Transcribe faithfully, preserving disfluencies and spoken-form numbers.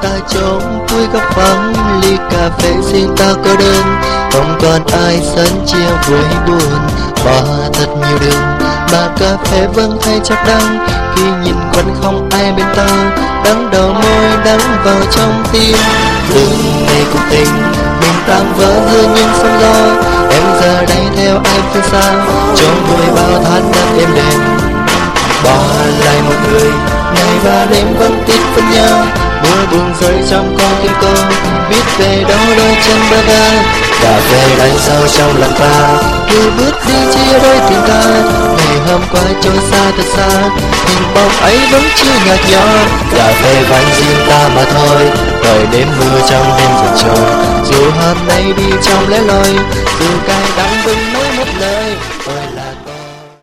ta trốn vui góc vắng, ly cà phê riêng ta cô đơn, không còn ai sân chia vui buồn. Bỏ thật nhiều đường mà cà phê vẫn thấy chắc đắng, khi nhìn quanh không ai bên ta, đắng đầu môi đắng vào trong tim. Từng ngày cuộc tình mình tan vỡ giữa những sóng gió, em giờ đây theo ai phương xa, trong vui bao tháng năm êm đềm. Bỏ lại một người ngày và đêm vẫn tiếc phân nhau, mưa buồn rơi trong con tim cô, biết về đâu đôi chân bơ vơ. Cà phê đánh sâu trong lòng ta, cứ bước đi chia đôi tình ta. Ngày hôm qua trôi xa thật xa, hình bóng ấy vẫn chưa nhạt nhòa. Cà phê vang riêng ta mà thôi, đợi đêm mưa trong đêm dần trôi. Dù hôm nay đi trong lẻ loi, dù cay đắng vẫn